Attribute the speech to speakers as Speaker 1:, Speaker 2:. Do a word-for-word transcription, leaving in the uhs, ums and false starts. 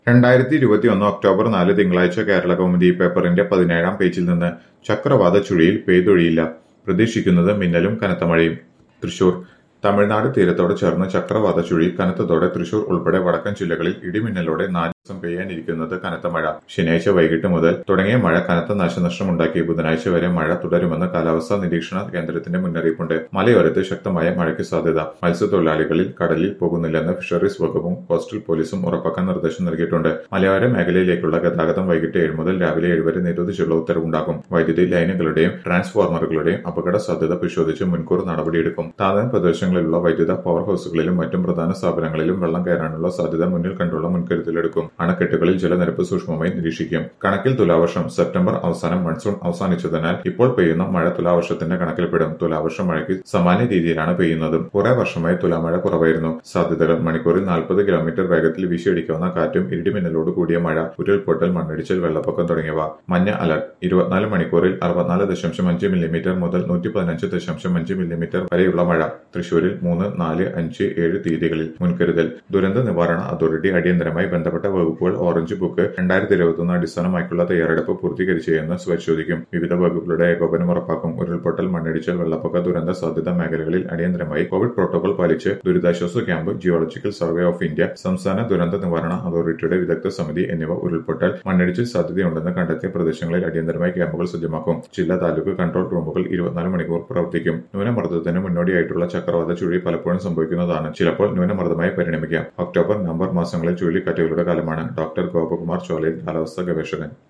Speaker 1: രണ്ടായിരത്തി ഇരുപത്തിയൊന്ന് ഒക്ടോബർ നാല് തിങ്കളാഴ്ച കേരള കൗമുദി പേപ്പറിന്റെ പതിനേഴാം പേജിൽ നിന്ന് ചക്രവാത ചുഴിയിൽ പെയ്തൊഴിയില്ല. പ്രതീക്ഷിക്കുന്നത് മിന്നലും കനത്ത മഴയും. തൃശൂർ തമിഴ്നാട് തീരത്തോട് ചേർന്ന് ചക്രവാത ചുഴി കനത്തതോടെ തൃശൂർ ഉൾപ്പെടെ വടക്കൻ ജില്ലകളിൽ ഇടിമിന്നലോടെ നാല് ദിവസം പെയ്യാനിരിക്കുന്നത് കനത്ത മഴ. ശനിയാഴ്ച വൈകിട്ട് മുതൽ തുടങ്ങിയ മഴ കനത്ത നാശനഷ്ടമുണ്ടാക്കി. ബുധനാഴ്ച വരെ മഴ തുടരുമെന്ന് കാലാവസ്ഥാ നിരീക്ഷണ കേന്ദ്രത്തിന്റെ മുന്നറിയിപ്പുണ്ട്. മലയോരത്ത് ശക്തമായ മഴയ്ക്ക് സാധ്യത. മത്സ്യത്തൊഴിലാളികളിൽ കടലിൽ പോകുന്നില്ലെന്ന് ഫിഷറീസ് വകുപ്പും കോസ്റ്റൽ പോലീസും ഉറപ്പാക്കാൻ നിർദ്ദേശം നൽകിയിട്ടുണ്ട്. മലയോര മേഖലയിലേക്കുള്ള ഗതാഗതം വൈകിട്ട് ഏഴ് മുതൽ രാവിലെ ഏഴ് വരെ നിരോധിച്ചുള്ള ഉത്തരവുണ്ടാകും. വൈദ്യുതി ലൈനുകളുടെയും ട്രാൻസ്ഫോർമറുകളുടെയും അപകട സാധ്യത പരിശോധിച്ച് മുൻകൂർ നടപടിയെടുക്കും. താഴ്ന്ന പ്രദേശങ്ങളിലുള്ള വൈദ്യുത പവർ ഹൌസുകളിലും മറ്റും പ്രധാന സ്ഥാപനങ്ങളിലും വെള്ളം കയറാനുള്ള സാധ്യത മുന്നിൽ കണ്ടുള്ള മുൻകരുതലെടുക്കും. അണക്കെട്ടുകളിൽ ജലനിരപ്പ് സൂക്ഷ്മമായി നിരീക്ഷിക്കും. കണക്കിൽ തുലാവർഷം. സെപ്റ്റംബർ അവസാനം മൺസൂൺ അവസാനിച്ചതിനാൽ ഇപ്പോൾ പെയ്യുന്ന മഴ തുലാവർഷത്തിന്റെ കണക്കിൽപ്പെടും. തുലാവർഷ മഴയ്ക്ക് സമാന രീതിയിലാണ് പെയ്യുന്നതും. കുറെ വർഷമായി തുലാമഴ കുറവായിരുന്നു. സാധ്യതകൾ: മണിക്കൂറിൽ നാൽപ്പത് കിലോമീറ്റർ വേഗത്തിൽ വീശിയടിക്കാവുന്ന കാറ്റും ഇരുടിമിന്നലോട് കൂടിയ മഴ, ഉരുൾപൊട്ടൽ, മണ്ണിടിച്ചിൽ, വെള്ളപ്പൊക്കം തുടങ്ങിയവ. മഞ്ഞ അലർട്ട്. ഇരുപത്തിനാല് മണിക്കൂറിൽ അറുപത്തിനാല് ദശാംശം അഞ്ച് മില്ലിമീറ്റർ മുതൽ നൂറ്റി പതിനഞ്ച് ദശാംശം അഞ്ച് മില്ലിമീറ്റർ വരെയുള്ള മഴ. തൃശൂരിൽ മൂന്ന്, നാല്, അഞ്ച്, ഏഴ് തീയതികളിൽ മുൻകരുതൽ. ദുരന്ത നിവാരണ അതോറിറ്റി അടിയന്തരമായി ബന്ധപ്പെട്ട വകുപ്പുകൾ ഓറഞ്ച് ബുക്ക് രണ്ടായിരത്തി ഇരുപത്തിയൊന്ന് അടിസ്ഥാനമാക്കിയുള്ള തയ്യാറെടുപ്പ് പൂർത്തീകരിച്ചെന്ന് പരിശോധിക്കും. വിവിധ വകുപ്പുകളുടെ ഏകോപനം ഉറപ്പാക്കും. ഉരുൾപൊട്ടൽ, മണ്ണിടിച്ചിൽ, വെള്ളപ്പൊക്ക ദുരന്ത സാധ്യത മേഖലകളിൽ അടിയന്തരമായി കോവിഡ് പ്രോട്ടോകോൾ പാലിച്ച് ദുരിതാശ്വാസ camp, geological survey of India, സംസ്ഥാന ദുരന്ത നിവാരണ അതോറിറ്റിയുടെ വിദഗ്ധ സമിതി എന്നിവ ഉരുൾപൊട്ടൽ, മണ്ണിടിച്ചിൽ സാധ്യതയുണ്ടെന്ന് കണ്ടെത്തിയ പ്രദേശങ്ങളിൽ അടിയന്തരമായി ക്യാമ്പുകൾ സജ്ജമാക്കും. ജില്ലാ താലൂക്ക് കൺട്രോൾ റൂമുകൾ ഇരുപത്തിനാല് മണിക്കൂർ പ്രവർത്തിക്കും. ന്യൂനമർദ്ദത്തിന് മുന്നോടിയായിട്ടുള്ള ചക്രവാത ചുഴി പലപ്പോഴും സംഭവിക്കുന്നതാണ്. ചിലപ്പോൾ ന്യൂനമർദ്ദമായി പരിണമിക്കാം. ഒക്ടോബർ, നവംബർ മാസങ്ങളിൽ ചുഴലിക്കാറ്റുകളുടെ കാലമാണ്. ഡോക്ടർ ഗോപകുമാർ ചോലയിൽ, കാലാവസ്ഥാ ഗവേഷകൻ.